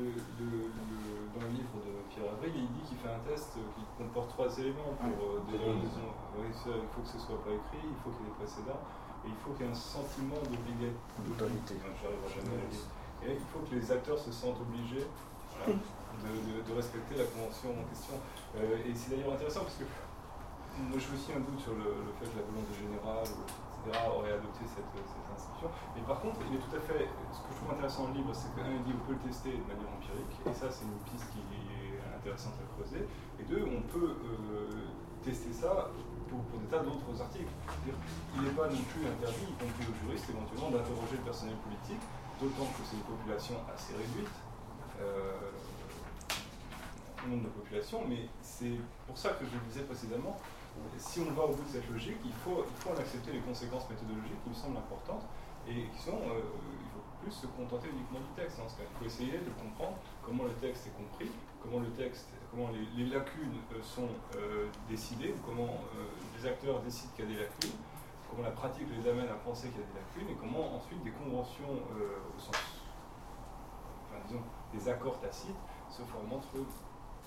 le livre de Pierre Avril, il dit qu'il fait un test qui comporte 3 éléments pour des raisons. Il faut que ce soit pas écrit, il faut qu'il y ait des précédents, et il faut qu'il y ait un sentiment d'obligation. J'arriverai jamais à le dire. Et il faut que les acteurs se sentent obligés de respecter la convention en question. Et c'est d'ailleurs intéressant parce que moi je fais aussi un doute sur le fait que la volonté générale, etc., aurait adopté cette institution. Mais par contre, il est tout à fait. Ce que je trouve intéressant dans le livre, c'est qu'un, il dit on peut le tester de manière empirique, et ça c'est une piste qui est intéressante à creuser. Et deux, on peut tester ça pour des tas d'autres articles. C'est-à-dire, il n'est pas non plus interdit, y compris aux juristes, éventuellement, d'interroger le personnel politique, d'autant que c'est une population assez réduite. Nombre de population, mais c'est pour ça que je le disais précédemment, si on va au bout de cette logique, il faut en accepter les conséquences méthodologiques qui me semblent importantes et qui sont, il faut plus se contenter uniquement du texte. Dans ce cas, il faut essayer de comprendre comment le texte est compris, comment les lacunes sont décidées, comment les acteurs décident qu'il y a des lacunes, comment la pratique les amène à penser qu'il y a des lacunes et comment ensuite des conventions au sens, enfin disons, des accords tacites se forment entre eux.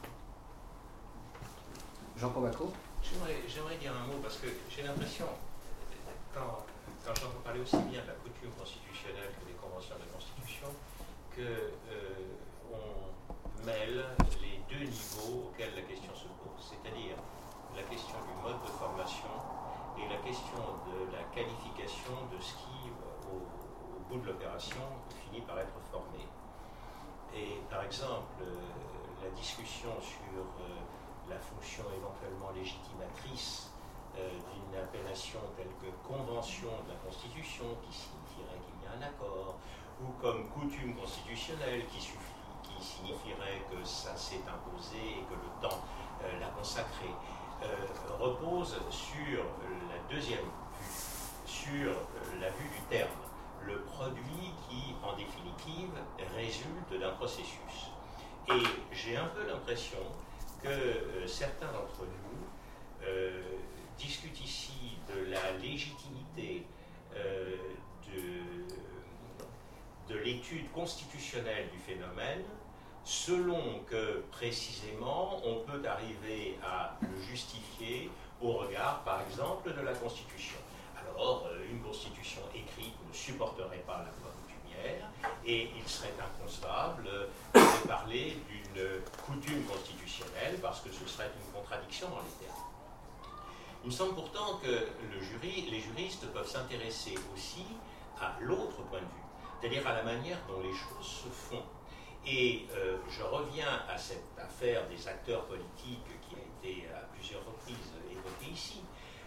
Jean Combatreau. J'aimerais dire un mot parce que j'ai l'impression, quand j'entends parler aussi bien de la coutume constitutionnelle que des conventions de constitution, qu'on mêle les deux niveaux auxquels la question se pose, c'est-à-dire la question du mode de formation et la question de la qualification de ce qui, au bout de l'opération, finit par être formé. Et par exemple, la discussion sur la fonction éventuellement légitimatrice d'une appellation telle que convention de la Constitution, qui signifierait qu'il y a un accord, ou comme coutume constitutionnelle, qui signifierait que ça s'est imposé et que le temps l'a consacré, repose sur la deuxième vue, sur la vue du terme, le produit qui, en définitive, résulte d'un processus. Et j'ai un peu l'impression que certains d'entre nous discutent ici de la légitimité de l'étude constitutionnelle du phénomène, selon que précisément on peut arriver à le justifier au regard, par exemple, de la Constitution. Alors, une Constitution écrite ne supporterait pas la loi coutumière et il serait inconcevable de parler d'une coutume constitutionnelle parce que ce serait une contradiction dans les termes. Il me semble pourtant que les juristes peuvent s'intéresser aussi à l'autre point de vue, c'est-à-dire à la manière dont les choses se font. Et je reviens à cette affaire des acteurs politiques qui a été à plusieurs reprises évoquée ici.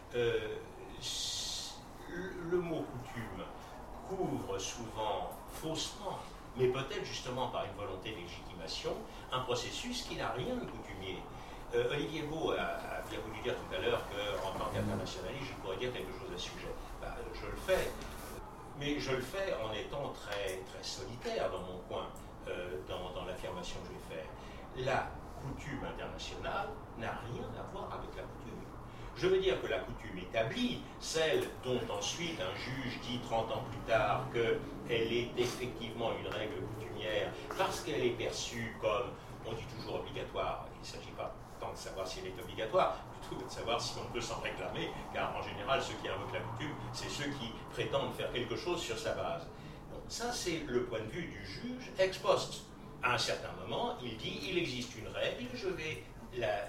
Le mot coutume couvre souvent faussement, mais peut-être justement par une volonté de légitimation, un processus qui n'a rien de coutumier. Olivier Beau a bien voulu dire tout à l'heure qu'en tant qu'internationaliste, je pourrais dire quelque chose à ce sujet. Je le fais, mais je le fais en étant très, très solitaire dans mon coin, dans l'affirmation que je vais faire. La coutume internationale n'a rien à voir avec la coutume. Je veux dire que la coutume établie, celle dont ensuite un juge dit 30 ans plus tard qu'elle est effectivement une règle coutumière parce qu'elle est perçue comme, on dit toujours obligatoire, il ne s'agit pas tant de savoir si elle est obligatoire, plutôt que de savoir si on peut s'en réclamer, car en général ceux qui invoquent la coutume, c'est ceux qui prétendent faire quelque chose sur sa base. Donc ça c'est le point de vue du juge ex post. À un certain moment, il dit, il existe une règle, je vais la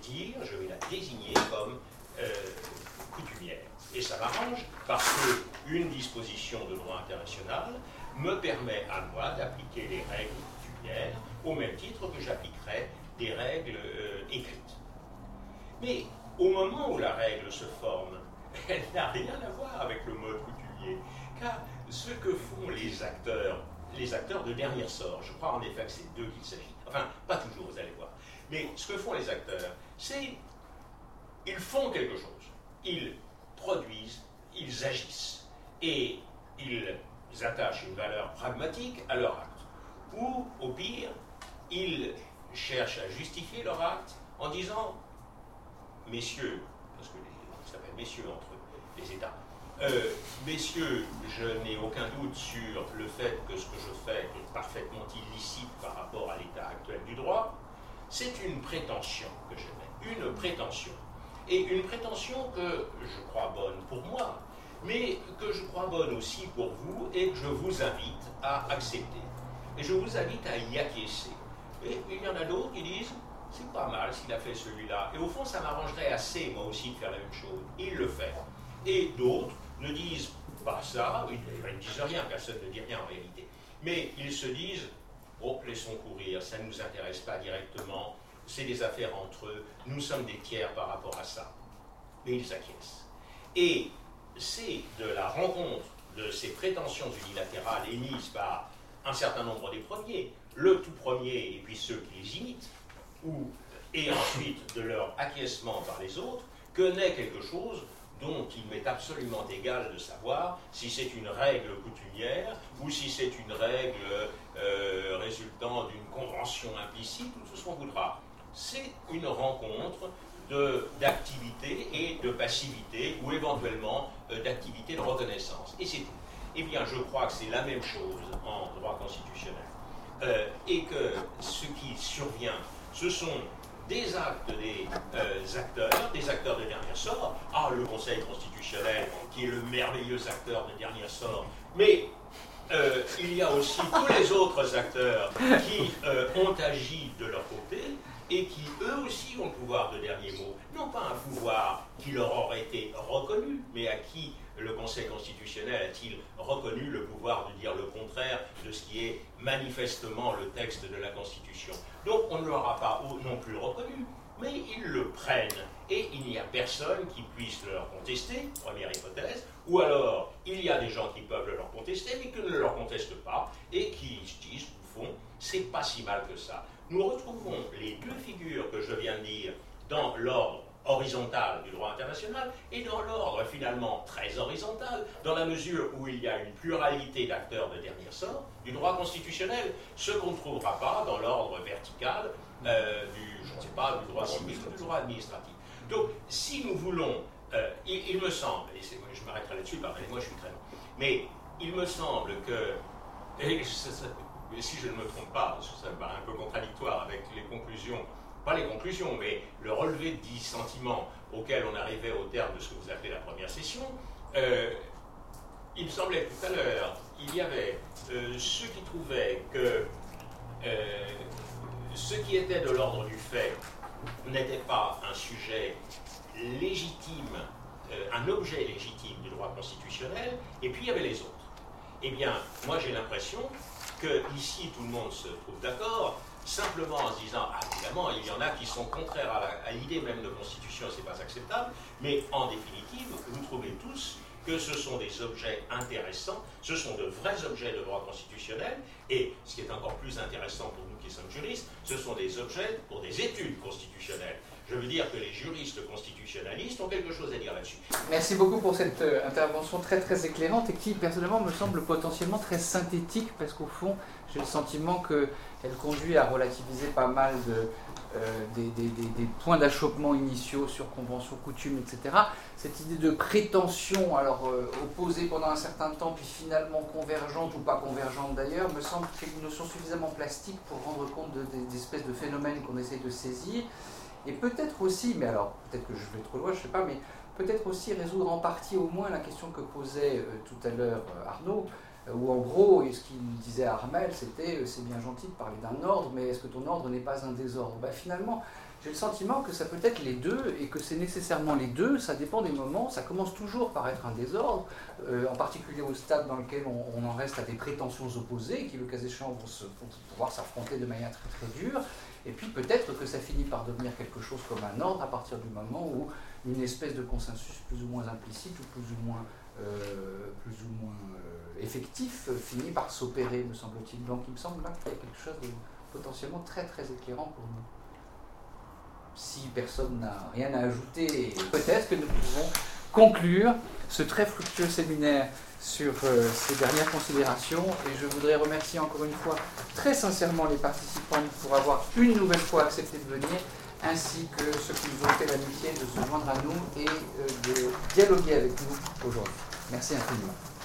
désigner comme coutumière. Et ça m'arrange parce qu'une disposition de droit international me permet à moi d'appliquer les règles coutumières au même titre que j'appliquerais des règles écrites. Mais au moment où la règle se forme, elle n'a rien à voir avec le mode coutumier, car ce que font les acteurs de dernier sort, je crois en effet que c'est d'eux qu'il s'agit, enfin pas toujours, vous allez voir, mais ce que font les acteurs, c'est ils font quelque chose, ils produisent, ils agissent, et ils attachent une valeur pragmatique à leur acte. Ou, au pire, ils cherchent à justifier leur acte en disant « Messieurs », parce qu'ils s'appellent messieurs entre les États, messieurs, je n'ai aucun doute sur le fait que ce que je fais est parfaitement illicite par rapport à l'état actuel du droit, c'est une prétention que j'émets, une prétention. Et une prétention que je crois bonne pour moi, mais que je crois bonne aussi pour vous et que je vous invite à accepter. Et je vous invite à y acquiescer. Et il y en a d'autres qui disent, c'est pas mal s'il a fait celui-là. Et au fond, ça m'arrangerait assez, moi aussi, de faire la même chose. Il le fait. Et d'autres ne disent pas ça, ils ne disent rien, personne ne dit rien en réalité. Mais ils se disent, oh, laissons courir, ça ne nous intéresse pas directement, c'est des affaires entre eux, nous sommes des tiers par rapport à ça. Mais ils acquiescent. Et c'est de la rencontre de ces prétentions unilatérales émises par un certain nombre des premiers, le tout premier et puis ceux qui les imitent, et ensuite de leur acquiescement par les autres, que naît quelque chose dont il m'est absolument égal de savoir si c'est une règle coutumière ou si c'est une règle résultant d'une convention implicite ou tout ce qu'on voudra. C'est une rencontre d'activité et de passivité ou éventuellement d'activité de reconnaissance. Et c'est tout. Eh bien, je crois que c'est la même chose en droit constitutionnel. Et que ce qui survient, ce sont des actes des acteurs de dernier sort. Ah, le Conseil constitutionnel, qui est le merveilleux acteur de dernier sort. Mais il y a aussi tous les autres acteurs qui ont agi de leur côté et qui, eux aussi, ont le pouvoir de dernier mot. Non pas un pouvoir qui leur aurait été reconnu, mais à qui le Conseil constitutionnel a-t-il reconnu le pouvoir de dire le contraire de ce qui est manifestement le texte de la Constitution. Donc on ne l'aura pas non plus reconnu, mais ils le prennent. Et il n'y a personne qui puisse leur contester, première hypothèse, ou alors il y a des gens qui peuvent le leur contester, mais qui ne le leur contestent pas, et qui se disent, au fond, c'est pas si mal que ça. Nous retrouvons les deux figures que je viens de dire dans l'ordre horizontal du droit international et dans l'ordre finalement très horizontal, dans la mesure où il y a une pluralité d'acteurs de dernier sort du droit constitutionnel, ce qu'on ne trouvera pas dans l'ordre vertical du droit civil ou du droit administratif. Donc, si nous voulons, il me semble, et je m'arrêterai là-dessus, pardonnez-moi, je suis très long, mais il me semble que, et si je ne me trompe pas, ça me paraît un peu contradictoire avec les conclusions, pas les conclusions, mais le relevé de 10 sentiments auquel on arrivait au terme de ce que vous appelez la première session, il me semblait tout à l'heure, il y avait ceux qui trouvaient que ce qui était de l'ordre du fait n'était pas un sujet légitime, un objet légitime du droit constitutionnel, et puis il y avait les autres. Eh bien, moi j'ai l'impression que ici tout le monde se trouve d'accord, simplement en se disant, ah, évidemment, il y en a qui sont contraires à l'idée même de constitution, c'est pas acceptable, mais en définitive, vous trouvez tous que ce sont des objets intéressants, ce sont de vrais objets de droit constitutionnel, et ce qui est encore plus intéressant pour nous qui sommes juristes, ce sont des objets pour des études constitutionnelles. Je veux dire que les juristes constitutionnalistes ont quelque chose à dire là-dessus. Merci beaucoup pour cette intervention très très éclairante et qui personnellement me semble potentiellement très synthétique parce qu'au fond j'ai le sentiment qu'elle conduit à relativiser pas mal des points d'achoppement initiaux sur conventions, coutumes, etc. Cette idée de prétention, alors opposée pendant un certain temps puis finalement convergente ou pas convergente d'ailleurs, me semble qu'il y a une notion suffisamment plastique pour rendre compte des espèces de phénomènes qu'on essaie de saisir. Et peut-être aussi, mais alors peut-être que je vais trop loin, je ne sais pas, mais peut-être aussi résoudre en partie au moins la question que posait tout à l'heure Arnaud, où en gros, ce qu'il disait à Armel, c'était c'est bien gentil de parler d'un ordre, mais est-ce que ton ordre n'est pas un désordre? Finalement, j'ai le sentiment que ça peut être les deux, et que c'est nécessairement les deux, ça dépend des moments, ça commence toujours par être un désordre, en particulier au stade dans lequel on en reste à des prétentions opposées, qui le cas échéant vont pouvoir s'affronter de manière très très dure, et puis peut-être que ça finit par devenir quelque chose comme un ordre à partir du moment où une espèce de consensus plus ou moins implicite ou plus ou moins effectif finit par s'opérer, me semble-t-il. Donc il me semble là qu'il y a quelque chose de potentiellement très très éclairant pour nous. Si personne n'a rien à ajouter, peut-être que nous pouvons conclure ce très fructueux séminaire sur ces dernières considérations, et je voudrais remercier encore une fois très sincèrement les participants pour avoir une nouvelle fois accepté de venir, ainsi que ceux qui nous ont fait l'amitié de se joindre à nous et de dialoguer avec nous aujourd'hui. Merci infiniment.